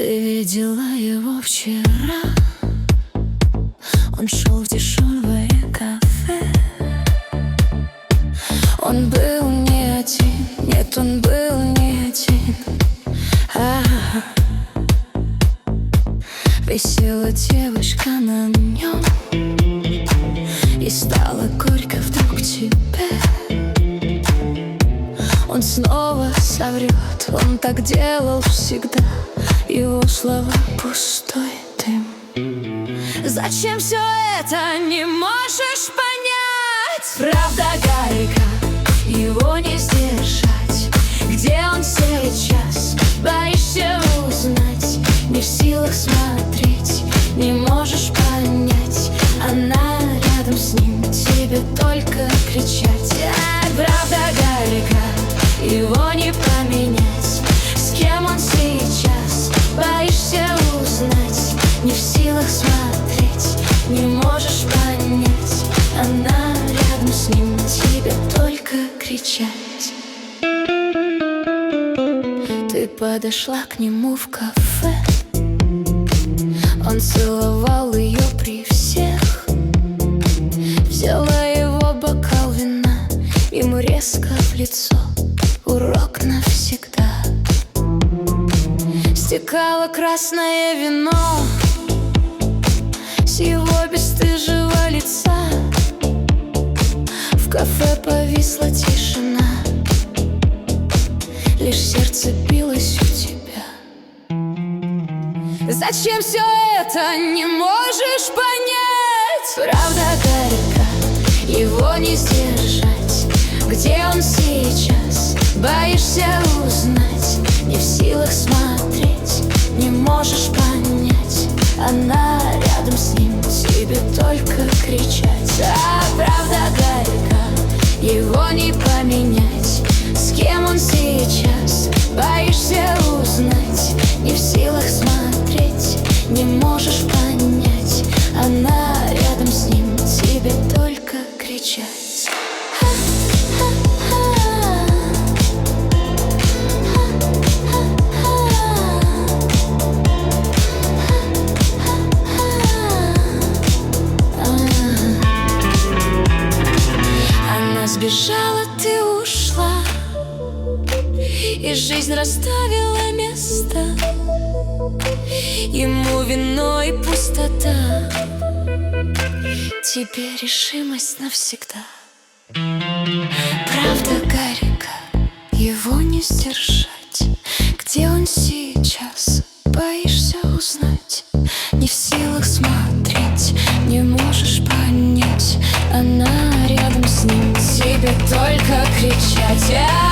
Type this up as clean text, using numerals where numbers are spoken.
Ты видела его вчера? Он шел в дешевое кафе. Он был не один, нет, он был не один. Висела девушка на нем, и стало горько вдруг тебе. Он снова соврет, он так делал всегда. Его слова пустой дым. Зачем все это, не можешь понять? Правда горька, его не сдержать. Где он сейчас, боишься узнать. Не в силах смотреть, не можешь понять. Она рядом с ним, тебе только кричать. Правда горька, его не поменять. С кем он сейчас, боишься узнать. Не в силах смотреть, не можешь понять. Она рядом с ним, тебе только кричать. Ты подошла к нему в кафе. Он целовал ее при всех. Взяла его бокал вина, ему резко в лицо. Урок навсегда. Стекало красное вино с его бесстыжего лица. В кафе повисла тишина, лишь сердце билось у тебя. Зачем все это, не можешь понять? Правда горька, его не сдержать. Где он сейчас, боишься узнать. Не в силах смотреть, не можешь понять. Она рядом с ним, тебе только кричать. Правда горька, его не поменять. С кем он сейчас, боишься узнать. Не в силах смотреть, не можешь понять. Она рядом с ним, тебе только кричать. Сбежала, ты ушла, и жизнь расставила место. Ему вино и пустота, тебе решимость навсегда. Правда горька, его не сдержать. Где он сейчас, боишься узнать. Не в силах смотреть, не можешь понять. Она рядом с ним, тебе только кричать.